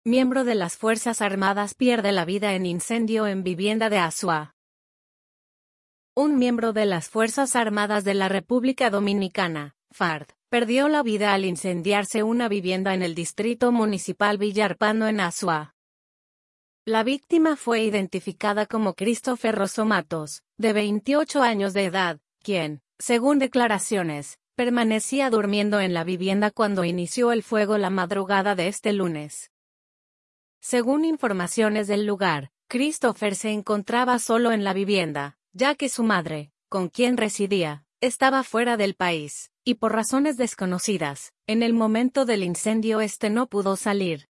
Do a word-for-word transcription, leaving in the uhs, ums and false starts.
Miembro de las Fuerzas Armadas pierde la vida en incendio en vivienda de Azua. Un miembro de las Fuerzas Armadas de la República Dominicana, FARD, perdió la vida al incendiarse una vivienda en el distrito municipal Villarpando en Azua. La víctima fue identificada como Christopher Rosso Matos, de veintiocho años de edad, quien, según declaraciones, permanecía durmiendo en la vivienda cuando inició el fuego la madrugada de este lunes. Según informaciones del lugar, Christopher se encontraba solo en la vivienda, ya que su madre, con quien residía, estaba fuera del país, y por razones desconocidas, en el momento del incendio este no pudo salir.